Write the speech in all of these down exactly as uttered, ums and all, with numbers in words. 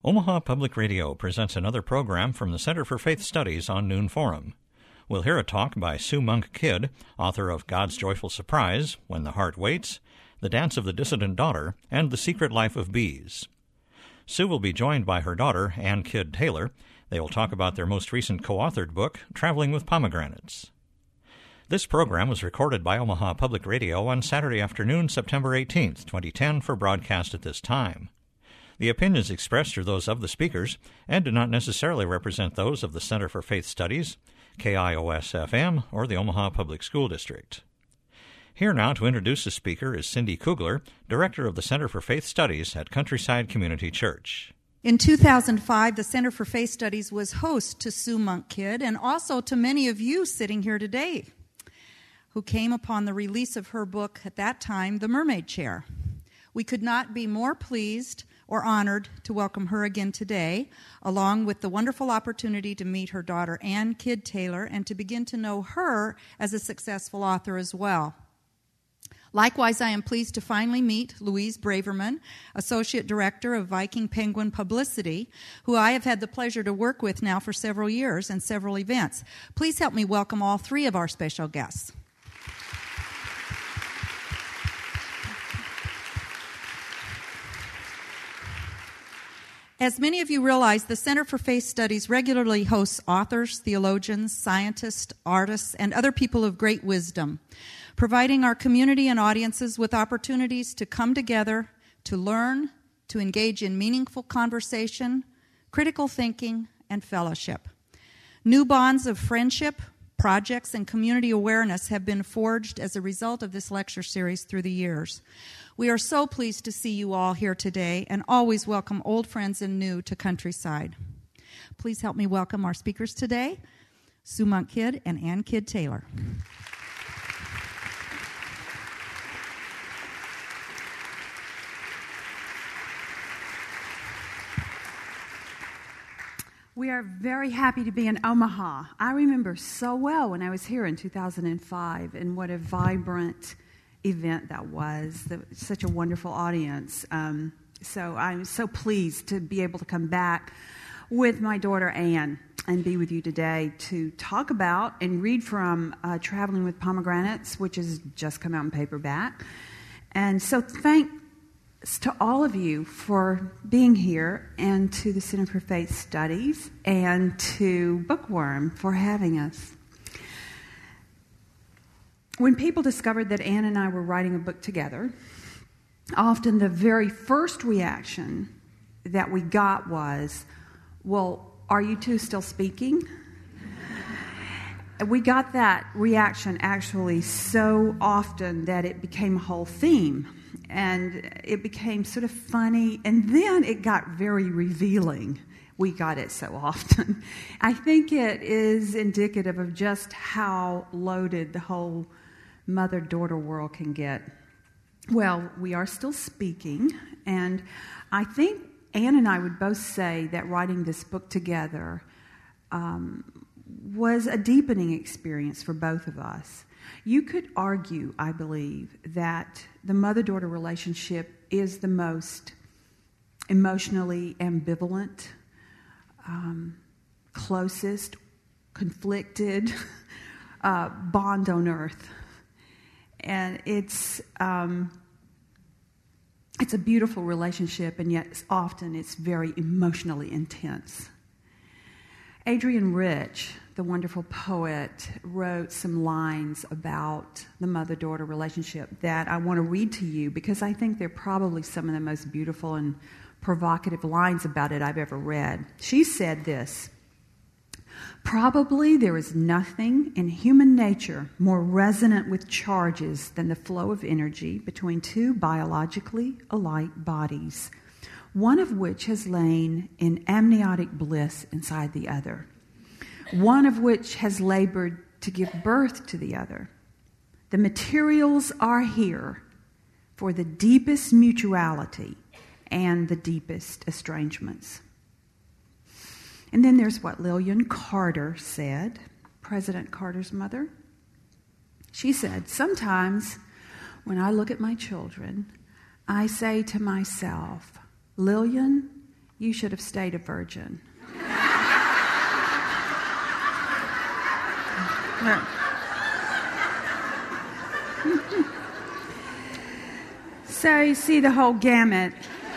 Omaha Public Radio presents another program from the Center for Faith Studies on Noon Forum. We'll hear a talk by Sue Monk Kidd, author of God's Joyful Surprise, When the Heart Waits, The Dance of the Dissident Daughter, and The Secret Life of Bees. Sue will be joined by her daughter, Ann Kidd Taylor. They will talk about their most recent co-authored book, Traveling with Pomegranates. This program was recorded by Omaha Public Radio on Saturday afternoon, September eighteenth, twenty ten, for broadcast at this time. The opinions expressed are those of the speakers and do not necessarily represent those of the Center for Faith Studies, K I O S F M, or the Omaha Public School District. Here now to introduce the speaker is Cindy Kugler, Director of the Center for Faith Studies at Countryside Community Church. In two thousand five, the Center for Faith Studies was host to Sue Monk Kidd and also to many of you sitting here today who came upon the release of her book at that time, The Mermaid Chair. We could not be more pleased or honored to welcome her again today, along with the wonderful opportunity to meet her daughter, Ann Kidd Taylor, and to begin to know her as a successful author as well. Likewise, I am pleased to finally meet Louise Braverman, Associate Director of Viking Penguin Publicity, who I have had the pleasure to work with now for several years and several events. Please help me welcome all three of our special guests. As many of you realize, the Center for Faith Studies regularly hosts authors, theologians, scientists, artists, and other people of great wisdom, providing our community and audiences with opportunities to come together, to learn, to engage in meaningful conversation, critical thinking, and fellowship. New bonds of friendship, projects, and community awareness have been forged as a result of this lecture series through the years. We are so pleased to see you all here today and always welcome old friends and new to Countryside. Please help me welcome our speakers today, Sue Monk Kidd and Ann Kidd Taylor. We are very happy to be in Omaha. I remember so well when I was here in two thousand five and what a vibrant event that was. The, such a wonderful audience. Um, so I'm so pleased to be able to come back with my daughter Ann and be with you today to talk about and read from uh, Traveling with Pomegranates, which has just come out in paperback. And so thanks to all of you for being here, and to the Center for Faith Studies, and to Bookworm for having us. When people discovered that Ann and I were writing a book together, often the very first reaction that we got was, well, are you two still speaking? We got that reaction actually so often that it became a whole theme. And it became sort of funny, and then it got very revealing. We got it so often. I think it is indicative of just how loaded the whole mother-daughter world can get. Well, we are still speaking, and I think Ann and I would both say that writing this book together um, was a deepening experience for both of us. You could argue, I believe, that the mother-daughter relationship is the most emotionally ambivalent, um, closest, conflicted uh, bond on earth. And it's um, it's a beautiful relationship, and yet often it's very emotionally intense. Adrienne Rich, the wonderful poet, wrote some lines about the mother-daughter relationship that I want to read to you because I think they're probably some of the most beautiful and provocative lines about it I've ever read. She said this: "Probably there is nothing in human nature more resonant with charges than the flow of energy between two biologically alike bodies, one of which has lain in amniotic bliss inside the other, one of which has labored to give birth to the other. The materials are here for the deepest mutuality and the deepest estrangements." And then there's what Lillian Carter said, President Carter's mother. She said, "Sometimes when I look at my children, I say to myself, Lillian, you should have stayed a virgin. So you see the whole gamut.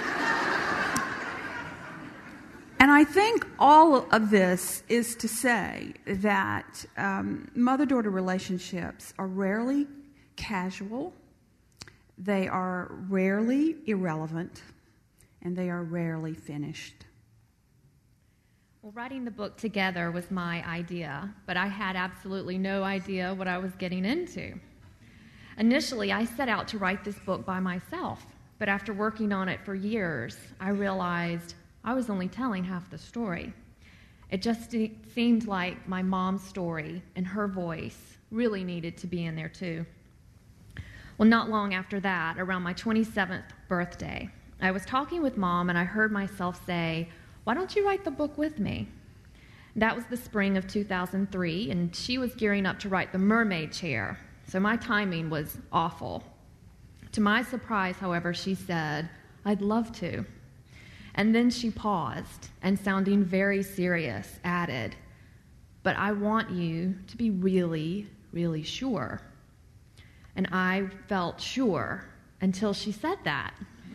And I think all of this is to say that um, mother-daughter relationships are rarely casual, they are rarely irrelevant, and they are rarely finished. Well, writing the book together was my idea, but I had absolutely no idea what I was getting into. Initially, I set out to write this book by myself, but after working on it for years, I realized I was only telling half the story. It just seemed like my mom's story and her voice really needed to be in there too. Well, not long after that, around my twenty-seventh birthday, I was talking with Mom and I heard myself say, "Why don't you write the book with me?" That was the spring of two thousand three, and she was gearing up to write The Mermaid Chair, so my timing was awful. To my surprise, however, she said, "I'd love to." And then she paused and, sounding very serious, added, "But I want you to be really, really sure." And I felt sure until she said that.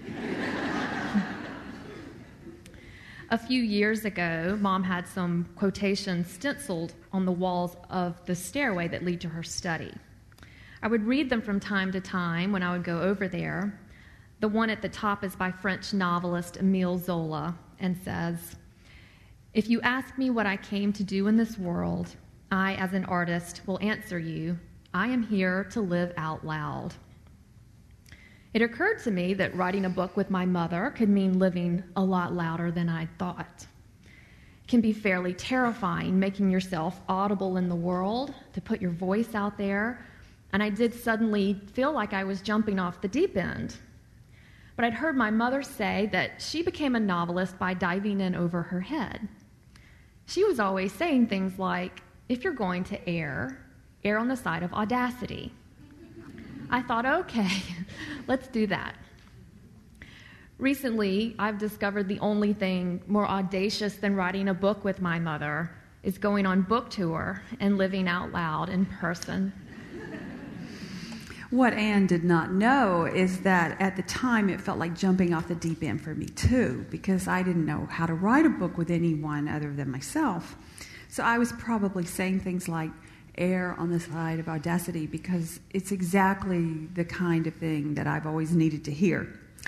A few years ago, Mom had some quotations stenciled on the walls of the stairway that lead to her study. I would read them from time to time when I would go over there. The one at the top is by French novelist Émile Zola and says, "If you ask me what I came to do in this world, I, as an artist, will answer you, I am here to live out loud." It occurred to me that writing a book with my mother could mean living a lot louder than I'd thought. It can be fairly terrifying, making yourself audible in the world, to put your voice out there, and I did suddenly feel like I was jumping off the deep end. But I'd heard my mother say that she became a novelist by diving in over her head. She was always saying things like, "If you're going to err, err on the side of audacity." I thought, okay, let's do that. Recently, I've discovered the only thing more audacious than writing a book with my mother is going on book tour and living out loud in person. What Anne did not know is that at the time it felt like jumping off the deep end for me too, because I didn't know how to write a book with anyone other than myself. So I was probably saying things like, "Err on the side of audacity," because it's exactly the kind of thing that I've always needed to hear.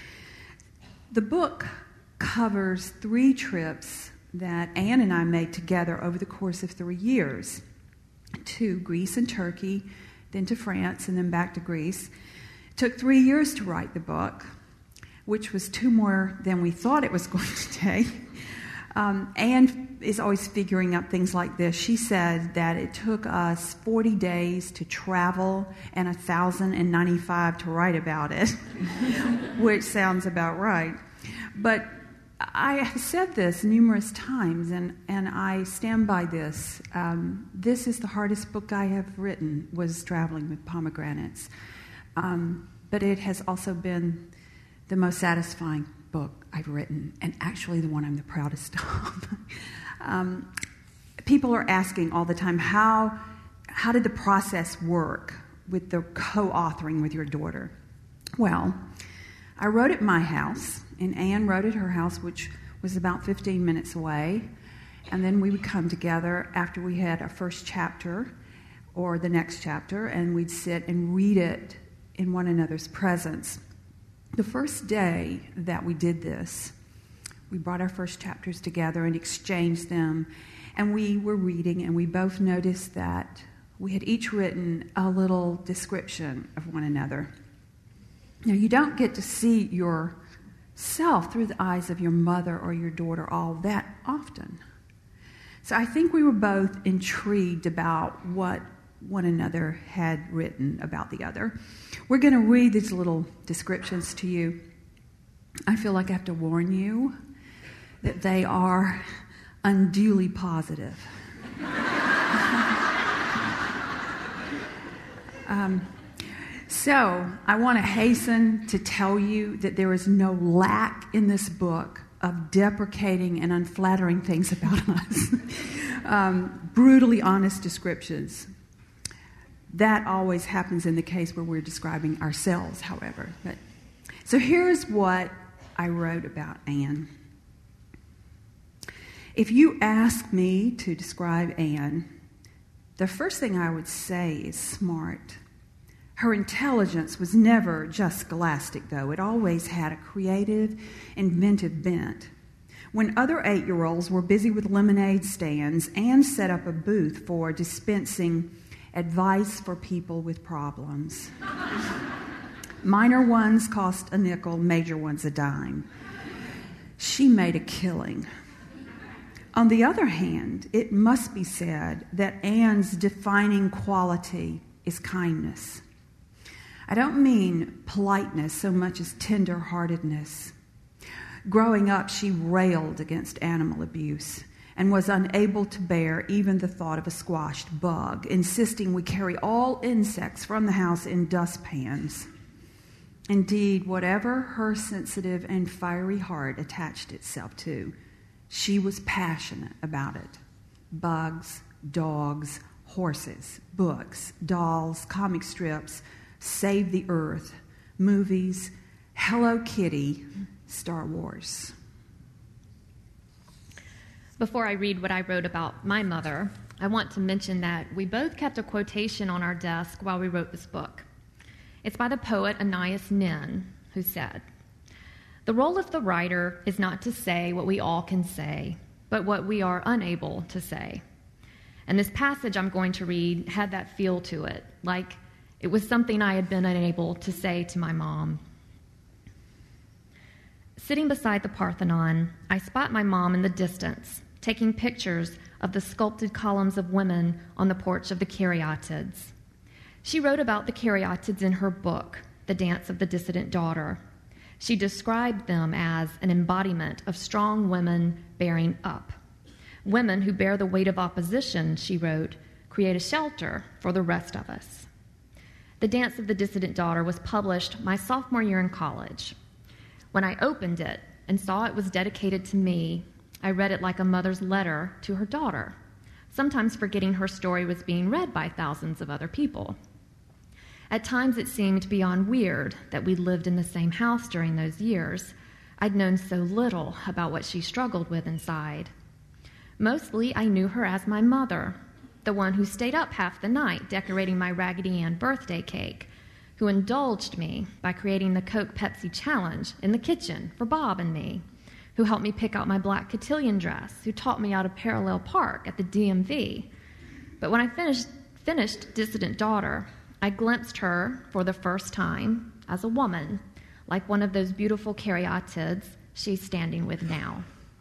The book covers three trips that Anne and I made together over the course of three years, to Greece and Turkey, then to France, and then back to Greece. It took three years to write the book, which was two more than we thought it was going to take. Um, Anne is always figuring up things like this. She said that it took us forty days to travel and one thousand ninety-five to write about it, which sounds about right. But I have said this numerous times, and, and I stand by this. Um, this is the hardest book I have written, was Traveling with Pomegranates. Um, but it has also been the most satisfying book I've written, and actually the one I'm the proudest of. um, people are asking all the time, how, how did the process work with the co-authoring with your daughter? Well, I wrote at my house, and Anne wrote at her house, which was about fifteen minutes away. And then we would come together after we had our first chapter or the next chapter, and we'd sit and read it in one another's presence. The first day that we did this, we brought our first chapters together and exchanged them, and we were reading, and we both noticed that we had each written a little description of one another. Now, you don't get to see yourself through the eyes of your mother or your daughter all that often. So I think we were both intrigued about what one another had written about the other. We're going to read these little descriptions to you. I feel like I have to warn you that they are unduly positive. um, so I want to hasten to tell you that there is no lack in this book of deprecating and unflattering things about us. um, brutally honest descriptions. That always happens in the case where we're describing ourselves, however. But, so here's what I wrote about Anne. If you ask me to describe Anne, the first thing I would say is smart. Her intelligence was never just scholastic, though. It always had a creative, inventive bent. When other eight-year-olds were busy with lemonade stands, Anne set up a booth for dispensing advice for people with problems. Minor ones cost a nickel, major ones a dime. She made a killing. On the other hand, it must be said that Anne's defining quality is kindness. I don't mean politeness so much as tender-heartedness. Growing up, she railed against animal abuse and was unable to bear even the thought of a squashed bug, insisting we carry all insects from the house in dustpans. Indeed, whatever her sensitive and fiery heart attached itself to, she was passionate about it. Bugs, dogs, horses, books, dolls, comic strips, Save the Earth, movies, Hello Kitty, Star Wars. Before I read what I wrote about my mother, I want to mention that we both kept a quotation on our desk while we wrote this book. It's by the poet Anais Nin, who said, "The role of the writer is not to say what we all can say, but what we are unable to say." And this passage I'm going to read had that feel to it, like it was something I had been unable to say to my mom. Sitting beside the Parthenon, I spot my mom in the distance, taking pictures of the sculpted columns of women on the porch of the Caryatids. She wrote about the Caryatids in her book, The Dance of the Dissident Daughter. She described them as an embodiment of strong women bearing up. Women who bear the weight of opposition, she wrote, create a shelter for the rest of us. The Dance of the Dissident Daughter was published my sophomore year in college. When I opened it and saw it was dedicated to me, I read it like a mother's letter to her daughter, sometimes forgetting her story was being read by thousands of other people. At times it seemed beyond weird that we lived in the same house during those years. I'd known so little about what she struggled with inside. Mostly I knew her as my mother, the one who stayed up half the night decorating my Raggedy Ann birthday cake, who indulged me by creating the Coke Pepsi challenge in the kitchen for Bob and me, who helped me pick out my black cotillion dress, who taught me how to parallel park at the D M V. But when I finished, finished Dissident Daughter, I glimpsed her for the first time as a woman, like one of those beautiful Caryatids she's standing with now.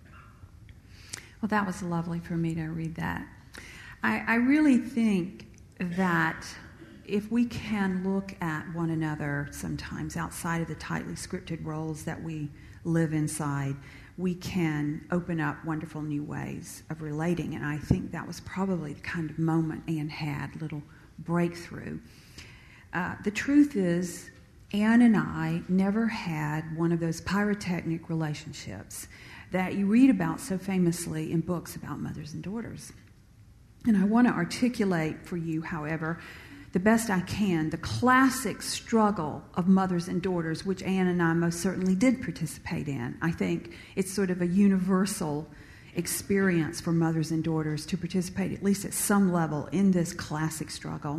Well, that was lovely for me to read that. I, I really think that if we can look at one another sometimes outside of the tightly scripted roles that we live inside, we can open up wonderful new ways of relating. And I think that was probably the kind of moment Anne had, little breakthrough. Uh, the truth is, Anne and I never had one of those pyrotechnic relationships that you read about so famously in books about mothers and daughters. And I want to articulate for you, however, the best I can, the classic struggle of mothers and daughters, which Anne and I most certainly did participate in. I think it's sort of a universal experience for mothers and daughters to participate, at least at some level, in this classic struggle.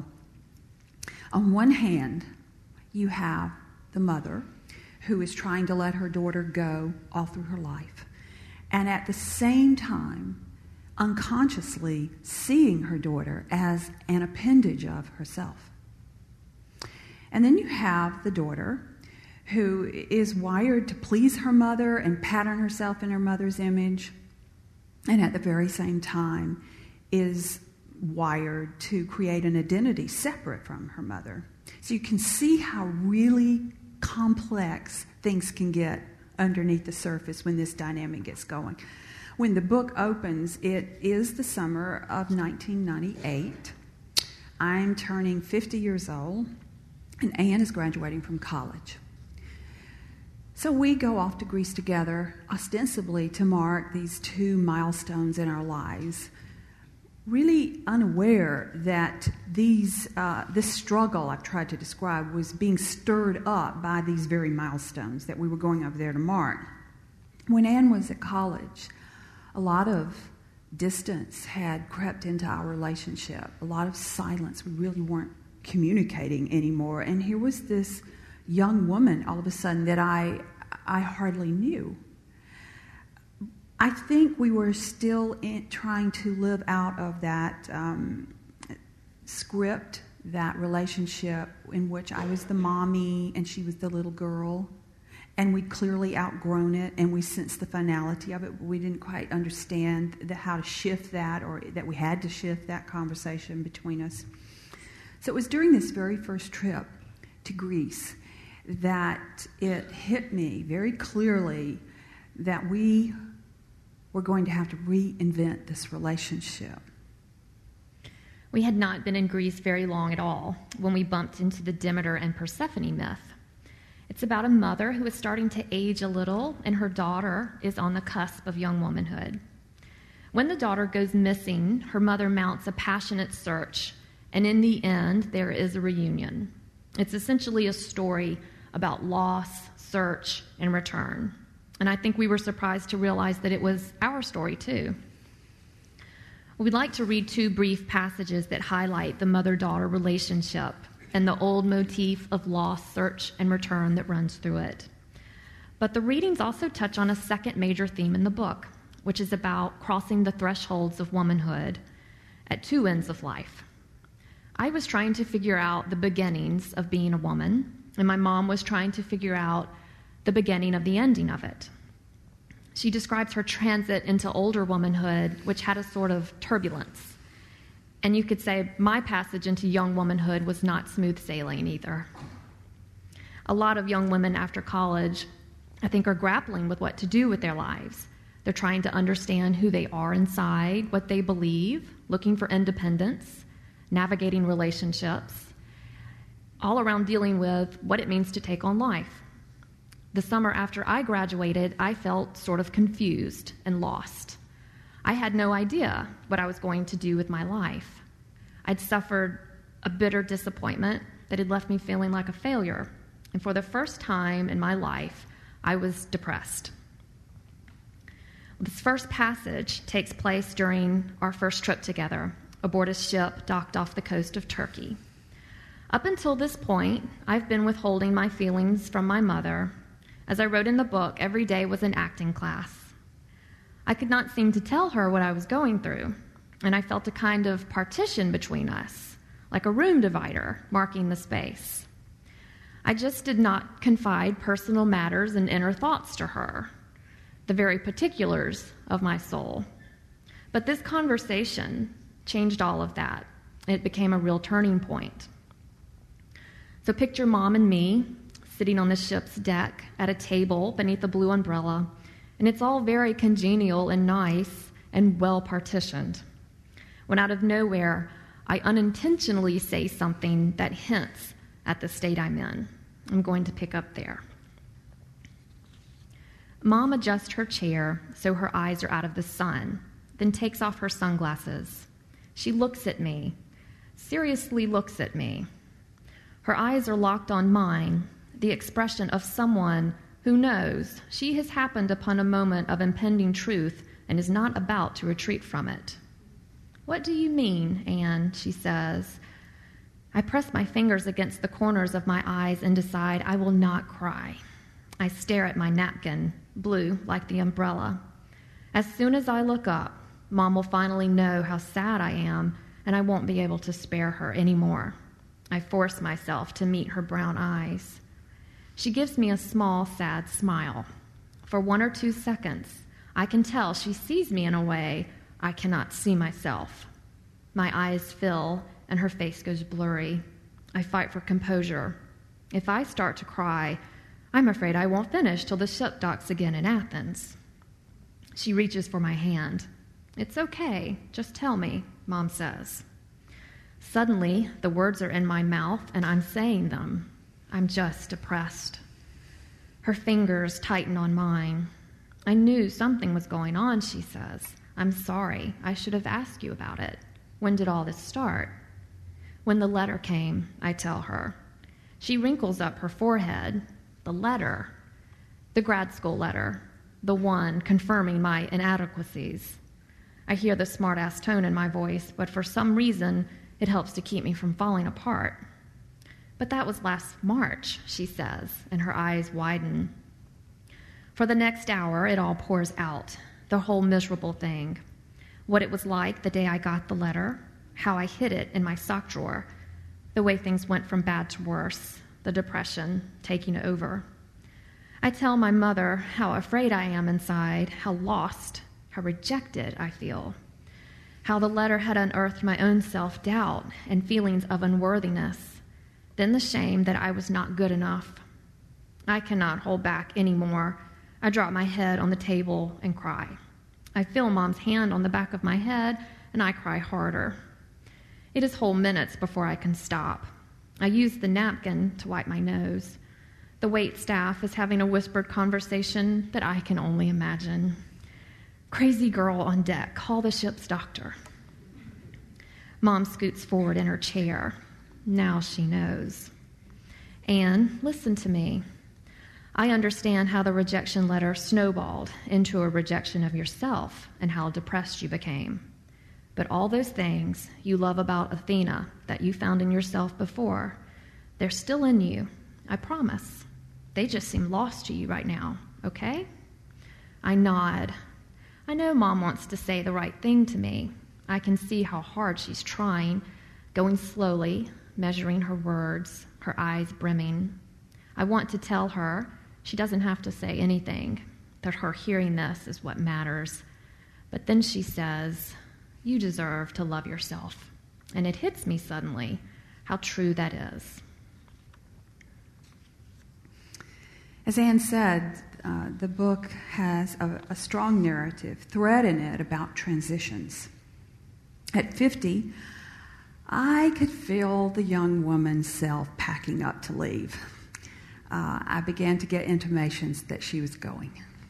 On one hand, you have the mother who is trying to let her daughter go all through her life, and at the same time, unconsciously seeing her daughter as an appendage of herself. And then you have the daughter who is wired to please her mother and pattern herself in her mother's image, and at the very same time is wired to create an identity separate from her mother. So you can see how really complex things can get underneath the surface when this dynamic gets going. When the book opens, it is the summer of nineteen ninety-eight. I'm turning fifty years old, and Anne is graduating from college. So we go off to Greece together, ostensibly to mark these two milestones in our lives, really unaware that these uh, this struggle I've tried to describe was being stirred up by these very milestones that we were going over there to mark. When Anne was at college, a lot of distance had crept into our relationship, a lot of silence. We really weren't communicating anymore. And here was this young woman all of a sudden that I I hardly knew. I think we were still in, trying to live out of that um, script, that relationship in which I was the mommy and she was the little girl. And we'd clearly outgrown it, and we sensed the finality of it, but we didn't quite understand the, how to shift that, or that we had to shift that conversation between us. So it was during this very first trip to Greece that it hit me very clearly that we were going to have to reinvent this relationship. We had not been in Greece very long at all when we bumped into the Demeter and Persephone myth. It's about a mother who is starting to age a little, and her daughter is on the cusp of young womanhood. When the daughter goes missing, her mother mounts a passionate search, and in the end, there is a reunion. It's essentially a story about loss, search, and return. And I think we were surprised to realize that it was our story, too. We'd like to read two brief passages that highlight the mother-daughter relationship and the old motif of loss, search, and return that runs through it. But the readings also touch on a second major theme in the book, which is about crossing the thresholds of womanhood at two ends of life. I was trying to figure out the beginnings of being a woman, and my mom was trying to figure out the beginning of the ending of it. She describes her transit into older womanhood, which had a sort of turbulence. And you could say my passage into young womanhood was not smooth sailing either. A lot of young women after college, I think, are grappling with what to do with their lives. They're trying to understand who they are inside, what they believe, looking for independence, navigating relationships, all around dealing with what it means to take on life. The summer after I graduated, I felt sort of confused and lost. I had no idea what I was going to do with my life. I'd suffered a bitter disappointment that had left me feeling like a failure. And for the first time in my life, I was depressed. This first passage takes place during our first trip together, aboard a ship docked off the coast of Turkey. Up until this point, I've been withholding my feelings from my mother. As I wrote in the book, every day was an acting class. I could not seem to tell her what I was going through, and I felt a kind of partition between us, like a room divider marking the space. I just did not confide personal matters and inner thoughts to her, the very particulars of my soul. But this conversation changed all of that. It became a real turning point. So picture Mom and me sitting on the ship's deck at a table beneath a blue umbrella, and it's all very congenial and nice and well partitioned. When out of nowhere, I unintentionally say something that hints at the state I'm in. I'm going to pick up there. Mom adjusts her chair so her eyes are out of the sun, then takes off her sunglasses. She looks at me, seriously looks at me. Her eyes are locked on mine, the expression of someone who knows she has happened upon a moment of impending truth and is not about to retreat from it. "What do you mean, Anne?" she says. I press my fingers against the corners of my eyes and decide I will not cry. I stare at my napkin, blue like the umbrella. As soon as I look up, Mom will finally know how sad I am, and I won't be able to spare her anymore. I force myself to meet her brown eyes. She gives me a small, sad smile. For one or two seconds, I can tell she sees me in a way I cannot see myself. My eyes fill, and her face goes blurry. I fight for composure. If I start to cry, I'm afraid I won't finish till the ship docks again in Athens. She reaches for my hand. "It's okay, just tell me," Mom says. Suddenly, the words are in my mouth, and I'm saying them. I'm just depressed. Her fingers tighten on mine. I knew something was going on, she says. I'm sorry. I should have asked you about it. When did all this start? When the letter came, I tell her. She wrinkles up her forehead. The letter. The grad school letter. The one confirming my inadequacies. I hear the smart-ass tone in my voice, but for some reason, it helps to keep me from falling apart. But that was last March, she says, and her eyes widen. For the next hour, it all pours out, the whole miserable thing. What it was like the day I got the letter, how I hid it in my sock drawer, the way things went from bad to worse, the depression taking over. I tell my mother how afraid I am inside, how lost, how rejected I feel, how the letter had unearthed my own self-doubt and feelings of unworthiness, then the shame that I was not good enough. I cannot hold back anymore. I drop my head on the table and cry. I feel Mom's hand on the back of my head, and I cry harder. It is whole minutes before I can stop. I use the napkin to wipe my nose. The wait staff is having a whispered conversation that I can only imagine. Crazy girl on deck, call the ship's doctor. Mom scoots forward in her chair. Now she knows. Anne, listen to me. I understand how the rejection letter snowballed into a rejection of yourself and how depressed you became. But all those things you love about Athena that you found in yourself before, they're still in you, I promise. They just seem lost to you right now, okay? I nod. I know Mom wants to say the right thing to me. I can see how hard she's trying, going slowly, measuring her words, her eyes brimming. I want to tell her she doesn't have to say anything, that her hearing this is what matters. But then she says, you deserve to love yourself. And it hits me suddenly how true that is. As Anne said, uh, the book has a, a strong narrative thread in it about transitions. At fifty, I could feel the young woman's self packing up to leave. Uh, I began to get intimations that she was going.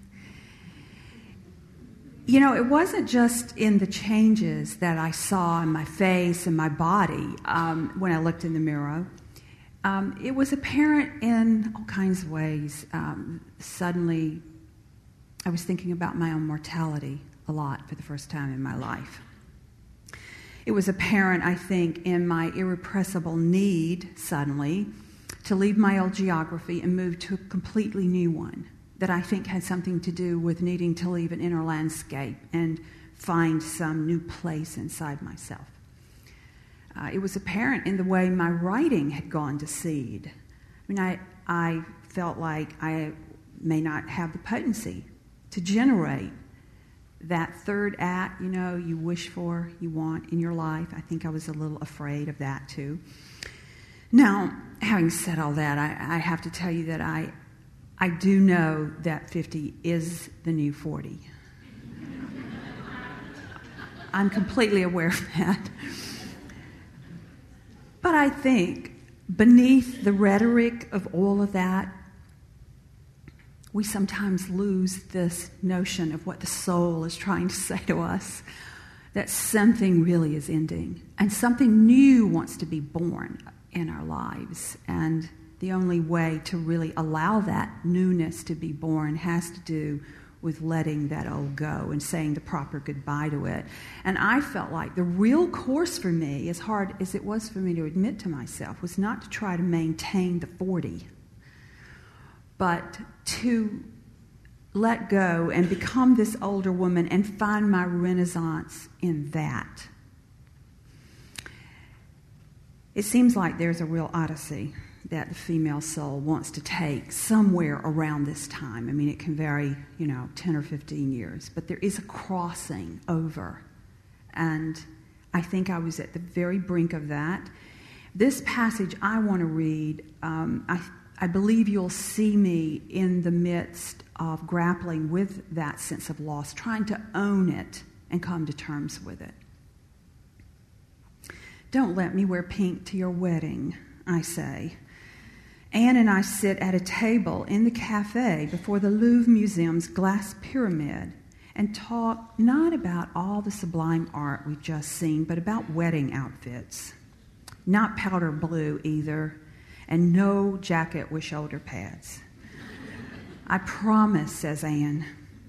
You know, it wasn't just in the changes that I saw in my face and my body um, when I looked in the mirror. Um, it was apparent in all kinds of ways. Um, suddenly, I was thinking about my own mortality a lot for the first time in my life. It was apparent, I think, in my irrepressible need, suddenly, to leave my old geography and move to a completely new one that I think had something to do with needing to leave an inner landscape and find some new place inside myself. Uh, it was apparent in the way my writing had gone to seed. I mean, I, I felt like I may not have the potency to generate that third act, you know, you wish for, you want in your life. I think I was a little afraid of that too. Now, having said all that, I, I have to tell you that I, I do know that fifty is the new forty. I'm completely aware of that. But I think beneath the rhetoric of all of that, we sometimes lose this notion of what the soul is trying to say to us, that something really is ending, and something new wants to be born in our lives. And the only way to really allow that newness to be born has to do with letting that old go and saying the proper goodbye to it. And I felt like the real course for me, as hard as it was for me to admit to myself, was not to try to maintain the forty, but to let go and become this older woman and find my renaissance in that. It seems like there's a real odyssey that the female soul wants to take somewhere around this time. I mean, it can vary, you know, ten or fifteen years, but there is a crossing over. And I think I was at the very brink of that. This passage I want to read, um, I, I believe you'll see me in the midst of grappling with that sense of loss, trying to own it and come to terms with it. Don't let me wear pink to your wedding, I say. Anne and I sit at a table in the cafe before the Louvre Museum's glass pyramid and talk not about all the sublime art we've just seen, but about wedding outfits. Not powder blue either, and no jacket with shoulder pads. I promise, says Anne.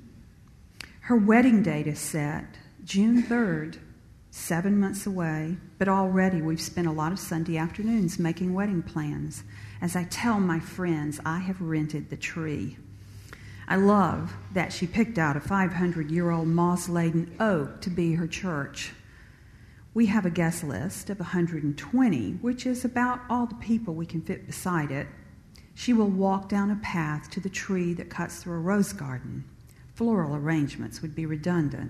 Her wedding date is set, June third, seven months away, but already we've spent a lot of Sunday afternoons making wedding plans. As I tell my friends, I have rented the tree. I love that she picked out a five hundred year old moss-laden oak to be her church. We have a guest list of one hundred twenty, which is about all the people we can fit beside it. She will walk down a path to the tree that cuts through a rose garden. Floral arrangements would be redundant.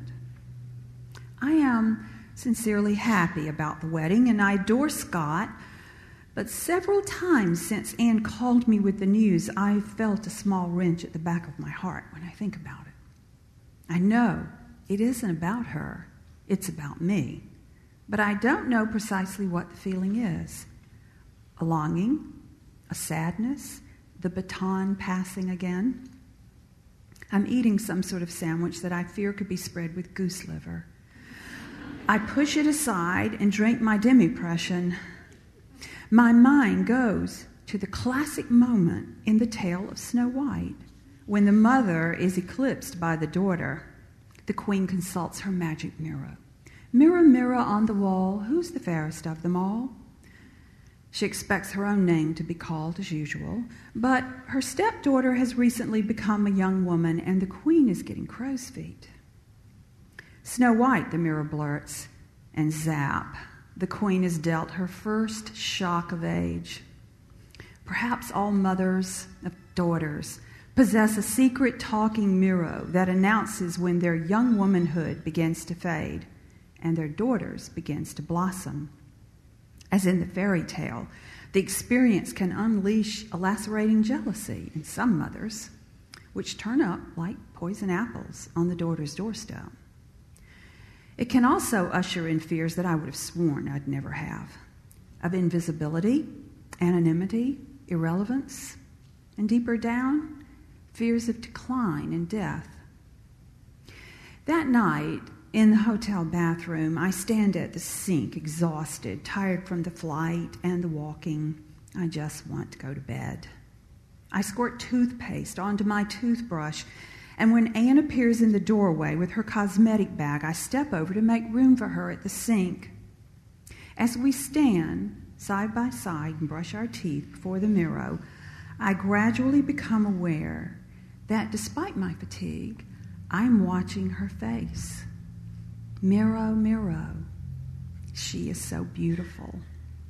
I am sincerely happy about the wedding, and I adore Scott, but several times since Anne called me with the news, I've felt a small wrench at the back of my heart when I think about it. I know it isn't about her, it's about me, but I don't know precisely what the feeling is. A longing, a sadness, the baton passing again. I'm eating some sort of sandwich that I fear could be spread with goose liver. I push it aside and drink my demi-pression. My mind goes to the classic moment in the tale of Snow White, when the mother is eclipsed by the daughter. The queen consults her magic mirror. Mirror, mirror on the wall, who's the fairest of them all? She expects her own name to be called as usual, but her stepdaughter has recently become a young woman, and the queen is getting crow's feet. Snow White, the mirror blurts, and zap, the queen is dealt her first shock of age. Perhaps all mothers of daughters possess a secret talking mirror that announces when their young womanhood begins to fade and their daughters begins to blossom. As in the fairy tale, the experience can unleash a lacerating jealousy in some mothers, which turn up like poison apples on the daughter's doorstep. It can also usher in fears that I would have sworn I'd never have, of invisibility, anonymity, irrelevance, and deeper down, fears of decline and death. That night, in the hotel bathroom, I stand at the sink, exhausted, tired from the flight and the walking. I just want to go to bed. I squirt toothpaste onto my toothbrush, and when Anne appears in the doorway with her cosmetic bag, I step over to make room for her at the sink. As we stand side by side and brush our teeth before the mirror, I gradually become aware that despite my fatigue, I'm watching her face. Mirror, mirror, she is so beautiful.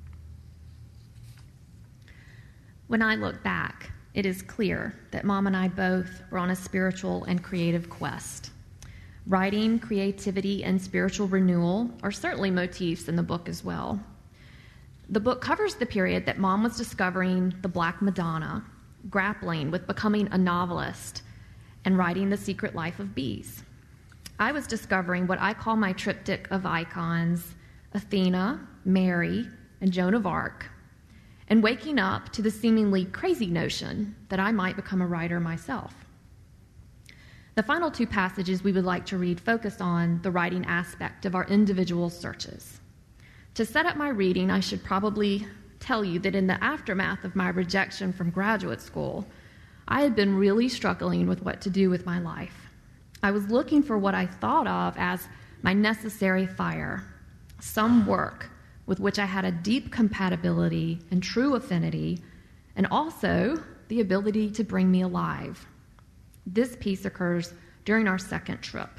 When I look back, it is clear that Mom and I both were on a spiritual and creative quest. Writing, creativity, and spiritual renewal are certainly motifs in the book as well. The book covers the period that Mom was discovering the Black Madonna, grappling with becoming a novelist, and writing The Secret Life of Bees. I was discovering what I call my triptych of icons, Athena, Mary, and Joan of Arc, and waking up to the seemingly crazy notion that I might become a writer myself. The final two passages we would like to read focus on the writing aspect of our individual searches. To set up my reading, I should probably tell you that in the aftermath of my rejection from graduate school, I had been really struggling with what to do with my life. I was looking for what I thought of as my necessary fire, some work with which I had a deep compatibility and true affinity, and also the ability to bring me alive. This piece occurs during our second trip.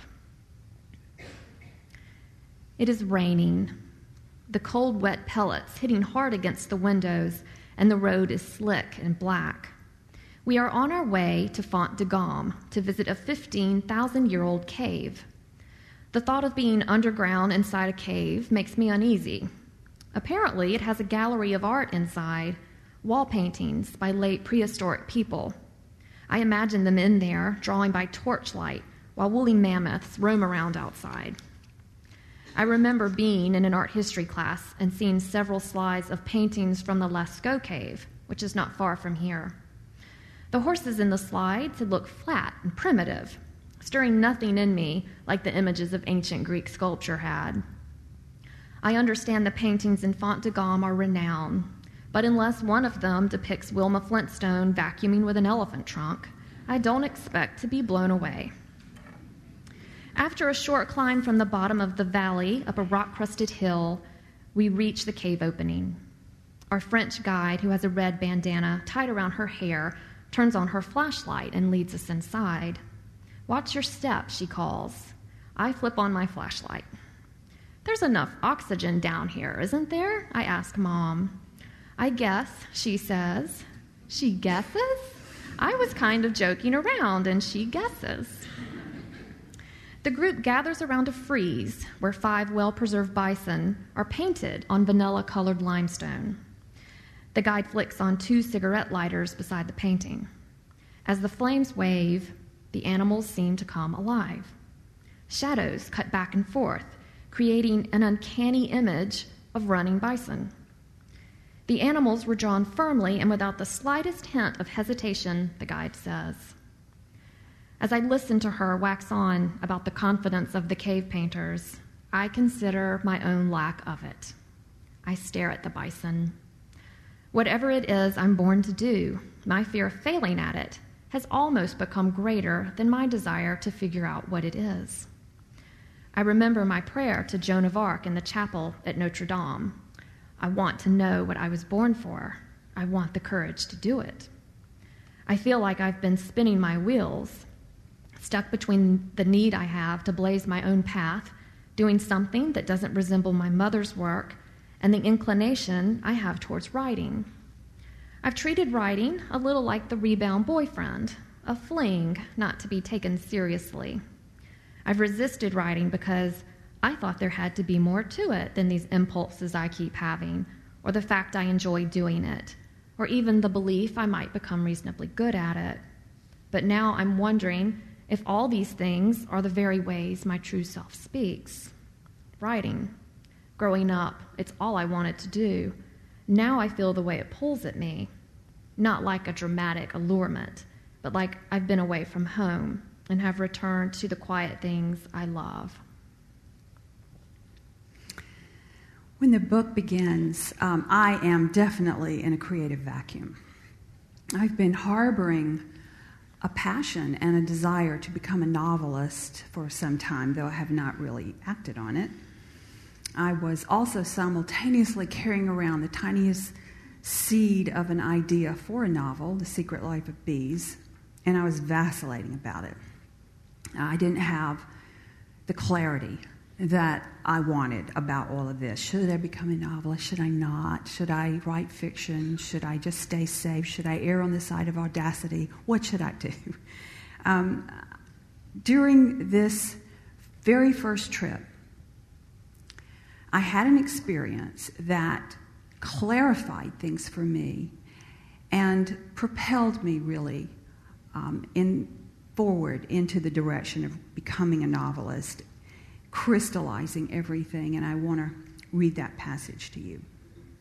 It is raining. The cold, wet pellets hitting hard against the windows, and the road is slick and black. We are on our way to Font de Gaume to visit a fifteen thousand year old cave. The thought of being underground inside a cave makes me uneasy. Apparently, it has a gallery of art inside, wall paintings by late prehistoric people. I imagine them in there, drawing by torchlight, while woolly mammoths roam around outside. I remember being in an art history class and seeing several slides of paintings from the Lascaux cave, which is not far from here. The horses in the slides had looked flat and primitive, stirring nothing in me like the images of ancient Greek sculpture had. I understand the paintings in Font de Gomme are renowned, but unless one of them depicts Wilma Flintstone vacuuming with an elephant trunk, I don't expect to be blown away. After a short climb from the bottom of the valley up a rock-crusted hill, we reach the cave opening. Our French guide, who has a red bandana tied around her hair, turns on her flashlight and leads us inside. "Watch your step," she calls. I flip on my flashlight. "There's enough oxygen down here, isn't there?" I ask Mom. "I guess," she says. She guesses? I was kind of joking around, and she guesses. The group gathers around a frieze where five well-preserved bison are painted on vanilla-colored limestone. The guide flicks on two cigarette lighters beside the painting. As the flames wave, the animals seem to come alive. Shadows cut back and forth, creating an uncanny image of running bison. The animals were drawn firmly and without the slightest hint of hesitation, the guide says. As I listen to her wax on about the confidence of the cave painters, I consider my own lack of it. I stare at the bison. Whatever it is I'm born to do, my fear of failing at it has almost become greater than my desire to figure out what it is. I remember my prayer to Joan of Arc in the chapel at Notre Dame. I want to know what I was born for. I want the courage to do it. I feel like I've been spinning my wheels, stuck between the need I have to blaze my own path, doing something that doesn't resemble my mother's work, and the inclination I have towards writing. I've treated writing a little like the rebound boyfriend, a fling not to be taken seriously. I've resisted writing because I thought there had to be more to it than these impulses I keep having, or the fact I enjoy doing it, or even the belief I might become reasonably good at it. But now I'm wondering if all these things are the very ways my true self speaks. Writing. Growing up, it's all I wanted to do. Now I feel the way it pulls at me, not like a dramatic allurement, but like I've been away from home and have returned to the quiet things I love. When the book begins, um, I am definitely in a creative vacuum. I've been harboring a passion and a desire to become a novelist for some time, though I have not really acted on it. I was also simultaneously carrying around the tiniest seed of an idea for a novel, The Secret Life of Bees, and I was vacillating about it. I didn't have the clarity that I wanted about all of this. Should I become a novelist? Should I not? Should I write fiction? Should I just stay safe? Should I err on the side of audacity? What should I do? Um, during this very first trip, I had an experience that clarified things for me and propelled me really um, in forward into the direction of becoming a novelist, crystallizing everything, and I want to read that passage to you.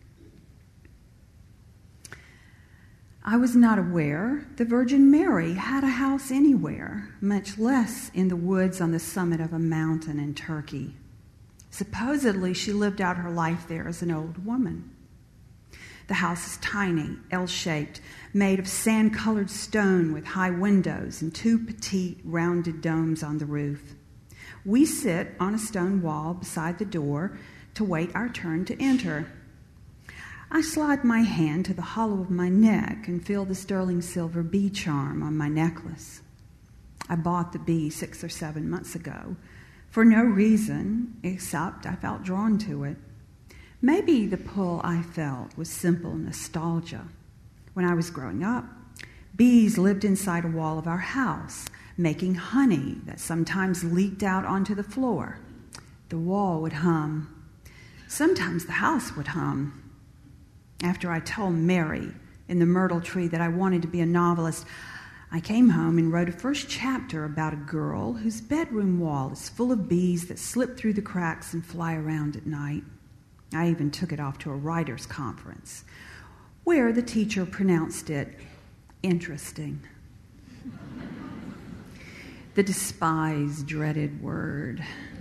I was not aware the Virgin Mary had a house anywhere, much less in the woods on the summit of a mountain in Turkey. Supposedly, she lived out her life there as an old woman. The house is tiny, L-shaped, made of sand-colored stone with high windows and two petite, rounded domes on the roof. We sit on a stone wall beside the door to wait our turn to enter. I slide my hand to the hollow of my neck and feel the sterling silver bee charm on my necklace. I bought the bee six or seven months ago for no reason except I felt drawn to it. Maybe the pull I felt was simple nostalgia. When I was growing up, bees lived inside a wall of our house, making honey that sometimes leaked out onto the floor. The wall would hum. Sometimes the house would hum. After I told Mary in the myrtle tree that I wanted to be a novelist, I came home and wrote a first chapter about a girl whose bedroom wall is full of bees that slip through the cracks and fly around at night. I even took it off to a writers' conference. where the teacher pronounced it interesting. The despised, dreaded word.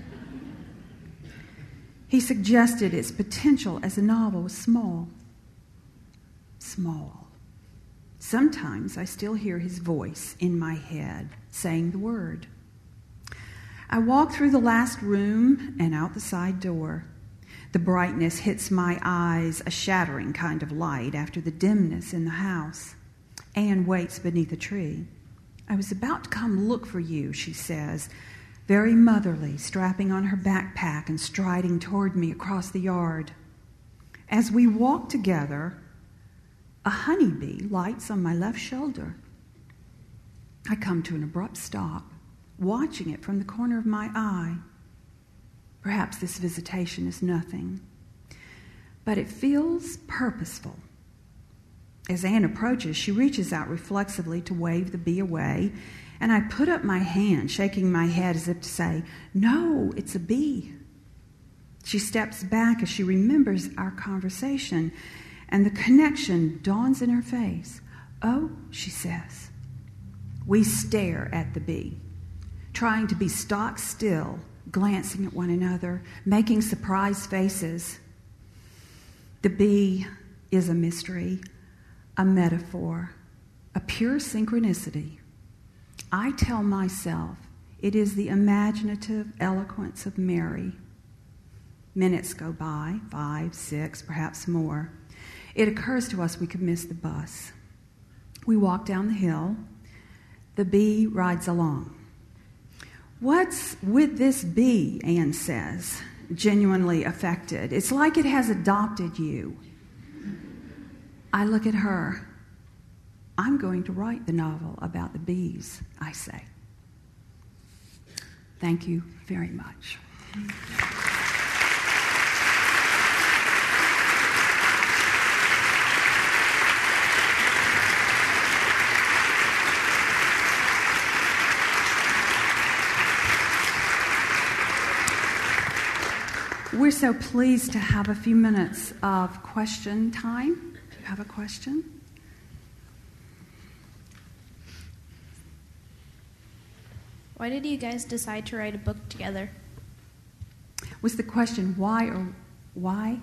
He suggested its potential as a novel was small. Small. Sometimes I still hear his voice in my head saying the word. I walk through the last room and out the side door. The brightness hits my eyes, a shattering kind of light after the dimness in the house. Anne waits beneath a tree. I was about to come look for you, she says, very motherly, strapping on her backpack and striding toward me across the yard. As we walk together, a honeybee lights on my left shoulder. I come to an abrupt stop, watching it from the corner of my eye. Perhaps this visitation is nothing, but it feels purposeful. As Anne approaches, she reaches out reflexively to wave the bee away, and I put up my hand, shaking my head as if to say, "No, it's a bee." She steps back as she remembers our conversation, and the connection dawns in her face. "Oh," she says. We stare at the bee, trying to be stock still, glancing at one another, making surprised faces. The bee is a mystery, a metaphor, a pure synchronicity. I tell myself it is the imaginative eloquence of Mary. Minutes go by, five, six, perhaps more. It occurs to us we could miss the bus. We walk down the hill. The bee rides along. "What's with this bee?" Anne says, genuinely affected. "It's like it has adopted you." I look at her. "I'm going to write the novel about the bees," I say. Thank you very much. We're so pleased to have a few minutes of question time. Do you have a question? Why did you guys decide to write a book together? Was the question why or why?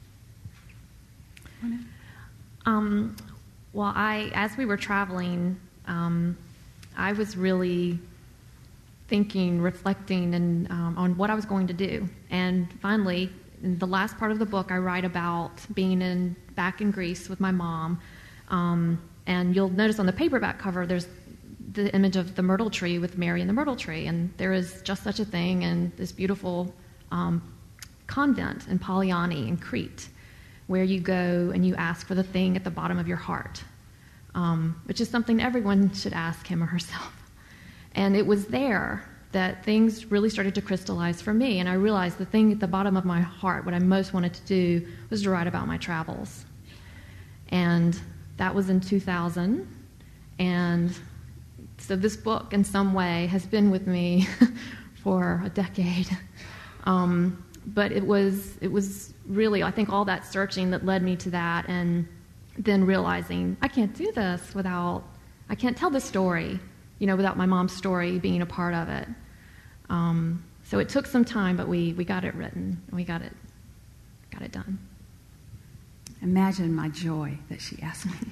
Um, well, I, as we were traveling, um, I was really thinking, reflecting, and um, on what I was going to do. And finally, in the last part of the book, I write about being in back in Greece with my mom. Um, and you'll notice on the paperback cover, there's the image of the myrtle tree with Mary and the myrtle tree. And there is just such a thing in this beautiful um, convent in Polyani in Crete, where you go and you ask for the thing at the bottom of your heart, um, which is something everyone should ask him or herself. And it was there that things really started to crystallize for me, and I realized the thing at the bottom of my heart, what I most wanted to do, was to write about my travels. And that was in two thousand, and so this book, in some way, has been with me for a decade. Um, but it was it was really, I think, all that searching that led me to that, and then realizing I can't do this without, I can't tell this story, you know, without my mom's story being a part of it. Um, so it took some time, but we, we got it written, and we got it got it done. Imagine my joy that she asked me.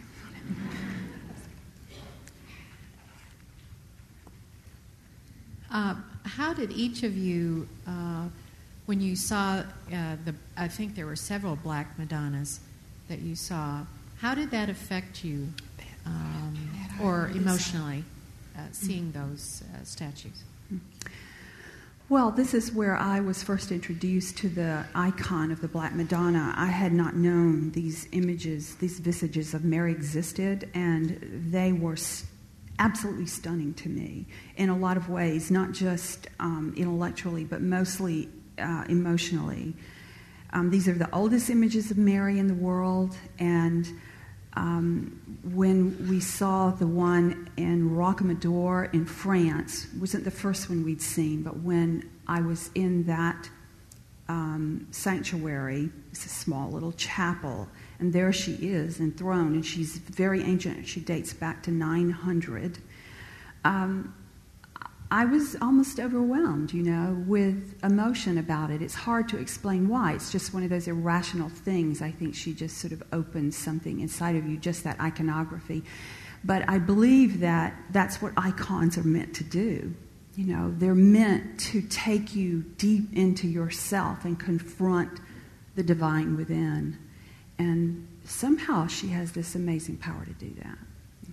Uh, how did each of you, uh, when you saw uh, the, I think there were several Black Madonnas that you saw, how did that affect you, um, or emotionally, uh, seeing those uh, statues? Well, this is where I was first introduced to the icon of the Black Madonna. I had not known these images, these visages of Mary existed, and they were st- absolutely stunning to me in a lot of ways, not just um, intellectually, but mostly uh, emotionally. Um, these are the oldest images of Mary in the world, and um, when we saw the one in Rocamadour in France, it wasn't the first one we'd seen, but when I was in that um, sanctuary, it's a small little chapel, And there she is, enthroned, and she's very ancient. She dates back to nine hundred. Um, I was almost overwhelmed, you know, with emotion about it. It's hard to explain why. It's just one of those irrational things. I think she just sort of opens something inside of you, just that iconography. But I believe that that's what icons are meant to do. You know, they're meant to take you deep into yourself and confront the divine within. And somehow she has this amazing power to do that.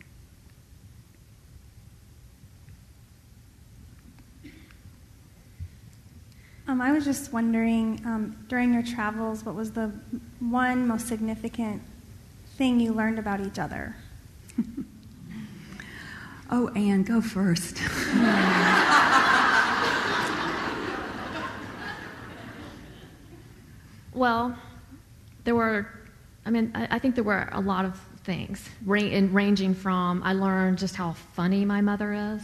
Um, I was just wondering, um, during your travels, what was the one most significant thing you learned about each other? Oh, Anne, go first. Well, there were, I mean, I, I think there were a lot of things, ra- in ranging from, I learned just how funny my mother is.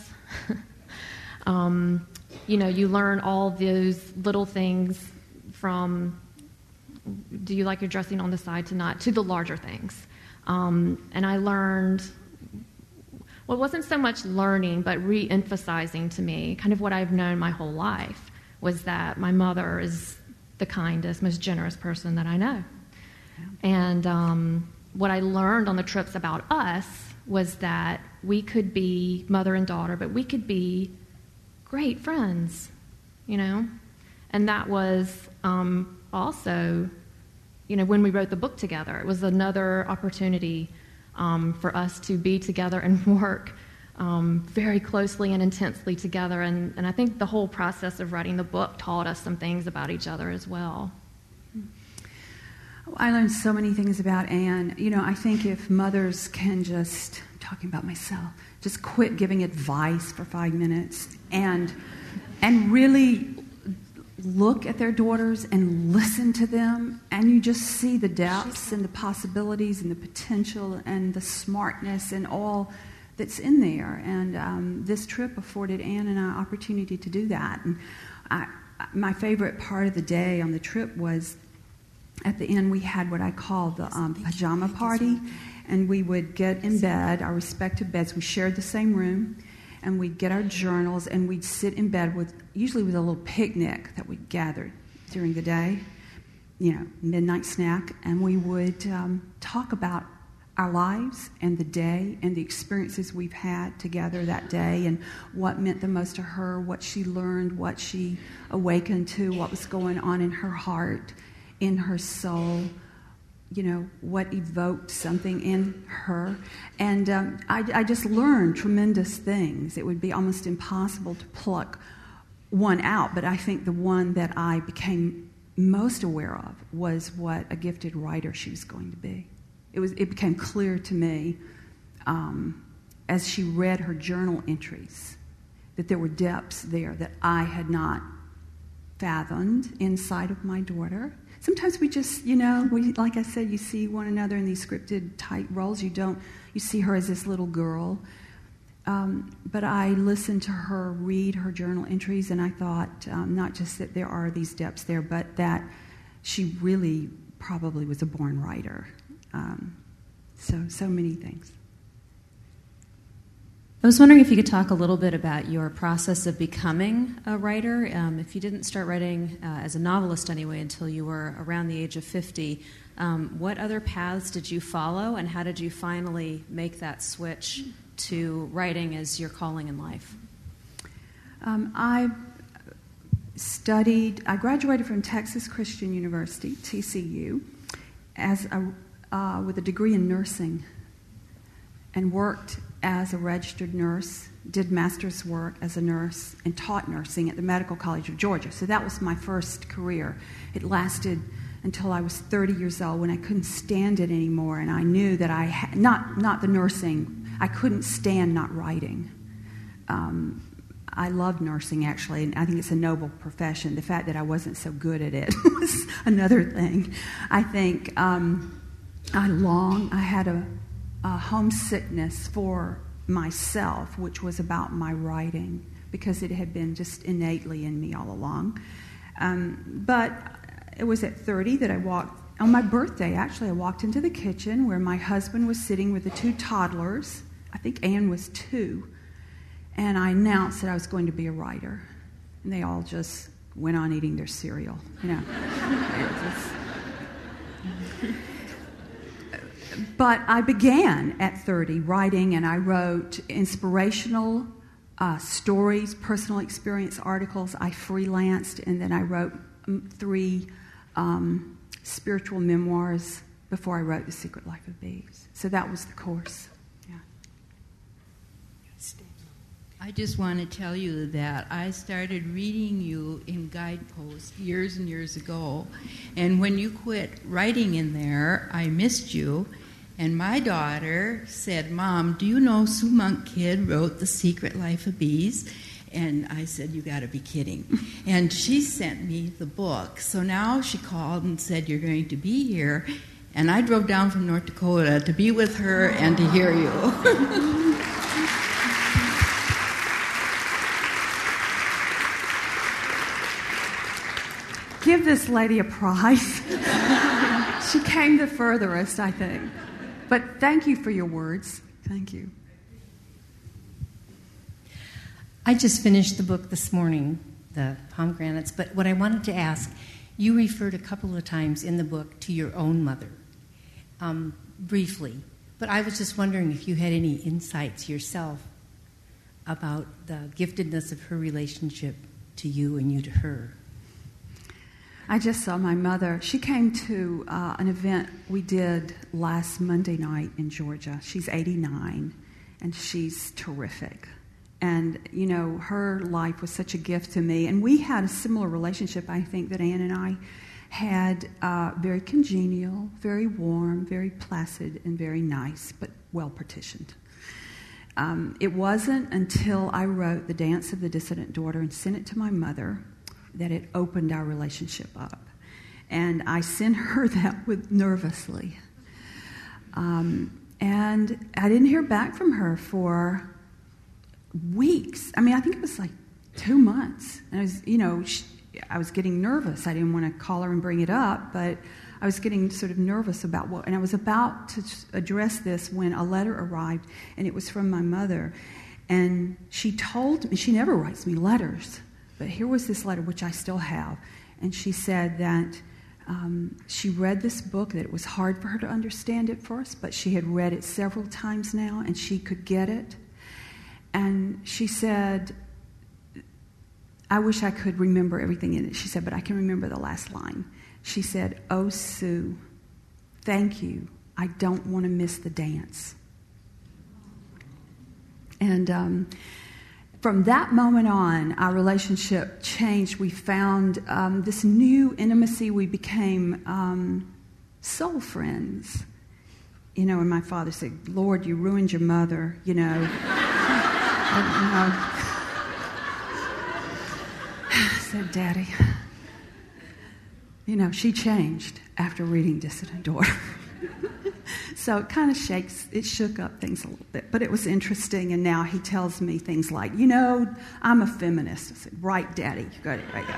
um, you know, you learn all those little things from, do you like your dressing on the side tonight, to the larger things. Um, and I learned, well, it wasn't so much learning, but re-emphasizing to me kind of what I've known my whole life, was that my mother is the kindest, most generous person that I know. Yeah. And um, what I learned on the trips about us was that we could be mother and daughter, but we could be great friends, you know? And that was um, also, you know, when we wrote the book together, it was another opportunity um, for us to be together and work um, very closely and intensely together. And, and I think the whole process of writing the book taught us some things about each other as well. I learned so many things about Anne. You know, I think if mothers can just, I'm talking about myself, just quit giving advice for five minutes and and really look at their daughters and listen to them, and you just see the depths and the possibilities and the potential and the smartness and all that's in there. And um, this trip afforded Anne and I an opportunity to do that. And I, my favorite part of the day on the trip was at the end we had what I call the um, pajama party, and we would get in bed, our respective beds. We shared the same room, and we'd get our journals, and we'd sit in bed with, usually with a little picnic that we gathered during the day, you know, midnight snack, and we would um, talk about our lives and the day and the experiences we've had together that day and what meant the most to her, what she learned, what she awakened to, what was going on in her heart, in her soul, you know, what evoked something in her. And um, I, I just learned tremendous things. It would be almost impossible to pluck one out, but I think the one that I became most aware of was what a gifted writer she was going to be. It was. It became clear to me um, as she read her journal entries that there were depths there that I had not fathomed inside of my daughter. Sometimes we just, you know, we, like I said, you see one another in these scripted tight roles. You don't, you see her as this little girl. Um, but I listened to her read her journal entries, and I thought um, not just that there are these depths there, but that she really probably was a born writer. Um, so, so many things. I was wondering if you could talk a little bit about your process of becoming a writer. Um, if you didn't start writing uh, as a novelist anyway until you were around the age of fifty, um, what other paths did you follow, and how did you finally make that switch to writing as your calling in life? Um, I studied, I graduated from Texas Christian University, T C U, as a, uh, with a degree in nursing, and worked as a registered nurse, did master's work as a nurse, and taught nursing at the Medical College of Georgia. So that was my first career. It lasted until I was thirty years old, when I couldn't stand it anymore, and I knew that I had, not, not the nursing, I couldn't stand not writing. Um, I loved nursing, actually, and I think it's a noble profession. The fact that I wasn't so good at it was another thing. I think um, I long, I had a Uh, homesickness for myself, which was about my writing, because it had been just innately in me all along. Um, but it was at thirty that I walked on my birthday, actually, I walked into the kitchen where my husband was sitting with the two toddlers. I think Anne was two. And I announced that I was going to be a writer. And they all just went on eating their cereal. You know. Just... But I began at thirty writing, and I wrote inspirational uh, stories, personal experience articles. I freelanced, and then I wrote three um, spiritual memoirs before I wrote The Secret Life of Bees. So that was the course. Yeah. I just want to tell you that I started reading you in Guidepost years and years ago, and when you quit writing in there, I missed you. And my daughter said, "Mom, do you know Sue Monk Kidd wrote The Secret Life of Bees?" And I said, "You got to be kidding." And she sent me the book. So now she called and said, "You're going to be here." And I drove down from North Dakota to be with her and to hear you. Give this lady a prize. She came the furthest, I think. But thank you for your words. Thank you. I just finished the book this morning, The Pomegranates, but what I wanted to ask, you referred a couple of times in the book to your own mother, um, briefly, but I was just wondering if you had any insights yourself about the giftedness of her relationship to you and you to her. I just saw my mother. She came to uh, an event we did last Monday night in Georgia. She's eighty-nine, and she's terrific. And, you know, her life was such a gift to me. And we had a similar relationship, I think, that Anne and I had, uh, very congenial, very warm, very placid, and very nice, but well-partitioned. Um, it wasn't until I wrote The Dance of the Dissident Daughter and sent it to my mother that it opened our relationship up. And I sent her that with nervously. Um, and I didn't hear back from her for weeks. I mean, I think it was like two months. And I was, you know, she, I was getting nervous. I didn't want to call her and bring it up, but I was getting sort of nervous about what, and I was about to address this when a letter arrived, and it was from my mother. And she told me, she never writes me letters, but here was this letter, which I still have. And she said that um, she read this book, that it was hard for her to understand at first, but she had read it several times now, and she could get it. And she said, I wish I could remember everything in it. She said, but I can remember the last line. She said, "Oh, Sue, thank you. I don't want to miss the dance." And um, from that moment on, our relationship changed. We found um, this new intimacy. We became um, soul friends. You know, and my father said, "Lord, you ruined your mother," you know. and, you know. I said, "Daddy, you know, she changed after reading Dissident Daughter." So it kind of shakes, it shook up things a little bit, but it was interesting. And now he tells me things like, "You know, I'm a feminist." I said, "Right, Daddy, got it right."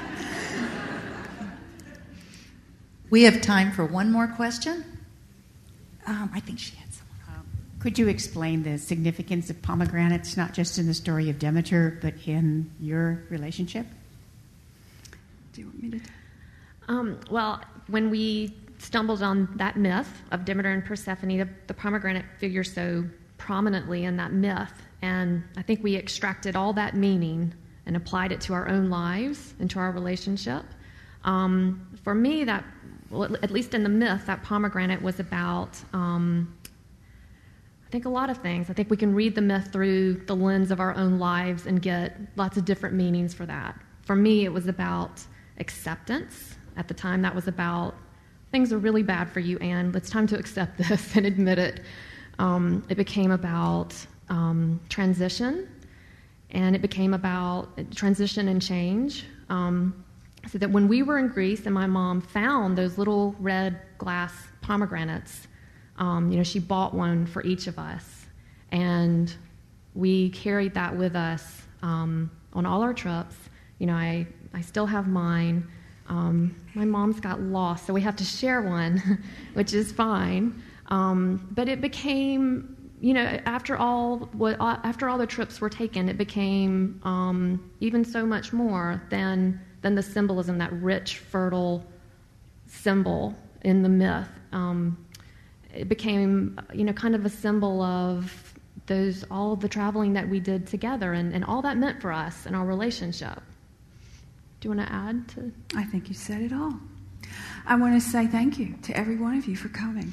We have time for one more question. Um, I think she had someone. Um, could you explain the significance of pomegranates, not just in the story of Demeter, but in your relationship? Do you want me to? Um, well, when we stumbled on that myth of Demeter and Persephone, the, the pomegranate figures so prominently in that myth, and I think we extracted all that meaning and applied it to our own lives and to our relationship. Um, for me, that, well, at least in the myth, that pomegranate was about, um, I think, a lot of things. I think we can read the myth through the lens of our own lives and get lots of different meanings for that. For me, it was about acceptance. At the time, that was about, things are really bad for you, Anne. It's time to accept this and admit it. Um, it became about um, transition, and it became about transition and change. Um, so that when we were in Greece and my mom found those little red glass pomegranates, um, you know, she bought one for each of us, and we carried that with us um, on all our trips. You know, I, I still have mine. Um, my mom's got lost, so we have to share one, which is fine. Um, but it became, you know, after all what after all the trips were taken, it became um, even so much more than than the symbolism, that rich, fertile symbol in the myth. Um, it became, you know, kind of a symbol of those all of the traveling that we did together, and, and all that meant for us and our relationship. Do you want to add to? I think you said it all. I want to say thank you to every one of you for coming.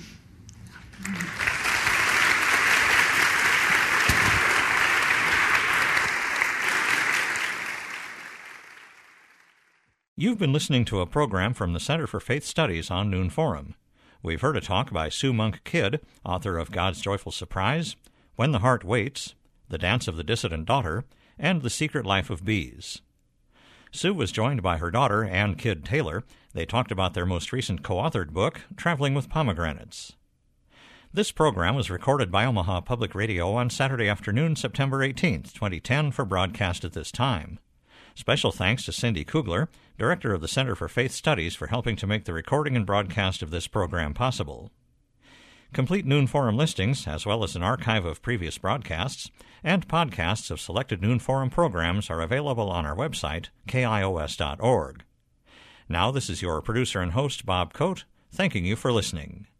You've been listening to a program from the Center for Faith Studies on Noon Forum. We've heard a talk by Sue Monk Kidd, author of God's Joyful Surprise, When the Heart Waits, The Dance of the Dissident Daughter, and The Secret Life of Bees. Sue was joined by her daughter, Ann Kidd Taylor. They talked about their most recent co-authored book, Traveling with Pomegranates. This program was recorded by Omaha Public Radio on Saturday afternoon, September eighteenth, twenty ten, for broadcast at this time. Special thanks to Cindy Kugler, Director of the Center for Faith Studies, for helping to make the recording and broadcast of this program possible. Complete Noon Forum listings, as well as an archive of previous broadcasts, and podcasts of selected Noon Forum programs are available on our website, K I O S dot org. Now, this is your producer and host, Bob Coate, thanking you for listening.